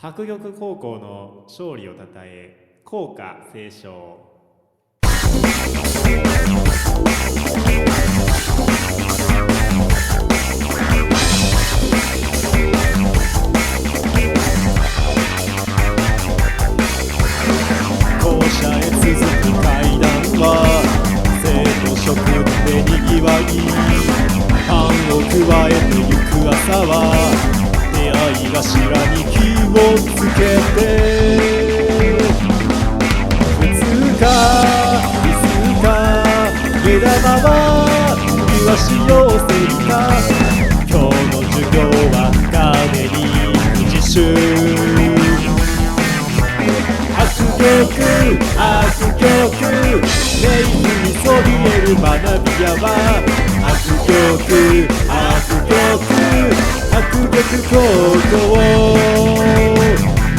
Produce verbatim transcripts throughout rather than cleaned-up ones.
白玉高校の勝利をたたえ校歌斉唱。 校舎へ続く階段は生徒諸君でにぎわい、パンを加えてゆく朝は出会い頭に気をつけて、普通かリスか目玉はイワシ養成か、今日の授業はガーデニング自習。悪曲悪曲レイフにそびえる学び屋は悪曲悪曲悪曲高校。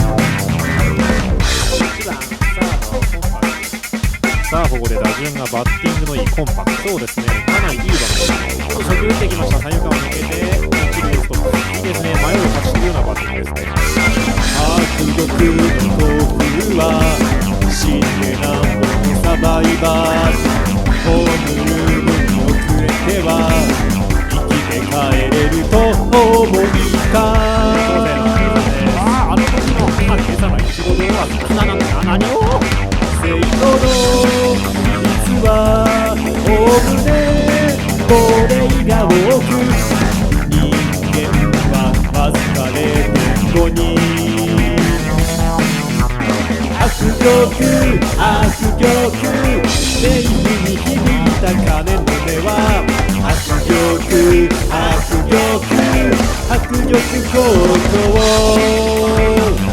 さあここで打順がバッティングのいいコンパクト。そうですね、かなりいい場面です。初球打ってきました。三遊間を抜けて一塁ストップ。いいですね、迷いを勝ち取るようなバッティングですね。 悪玉の豆腐は死んでなんぼのサバイバー、ホームルームに遅れては生きて帰れると思いた。 ああ、あの時の今朝のいちごドーナツななな何を生徒の比率はおおむねこれが多く、人間はわずか れいてんご 人。悪曲悪曲レイフに響いた鐘の音は悪曲悪曲悪曲高校。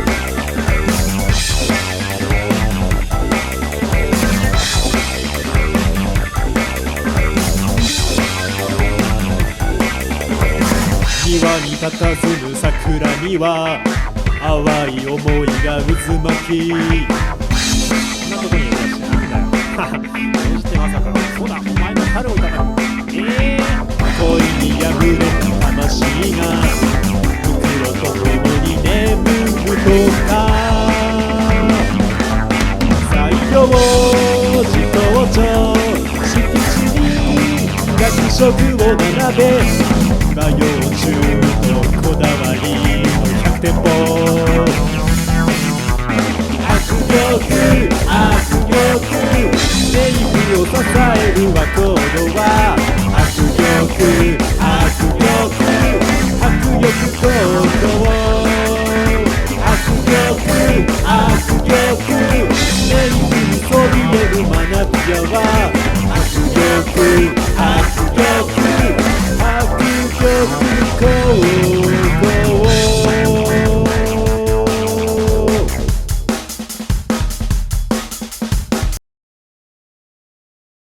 庭に佇む桜には淡い思いが渦巻き。 こんなとこにいらっしゃるんだよ。どうしてまさか。そうだ、お前の春をいただく。ええー、 恋に破れた魂が袋とともに眠るとか。採用自校長敷地に学食を並べ、今幼虫のこだわりのひゃくてんぽ。悪曲悪曲レイフを支える若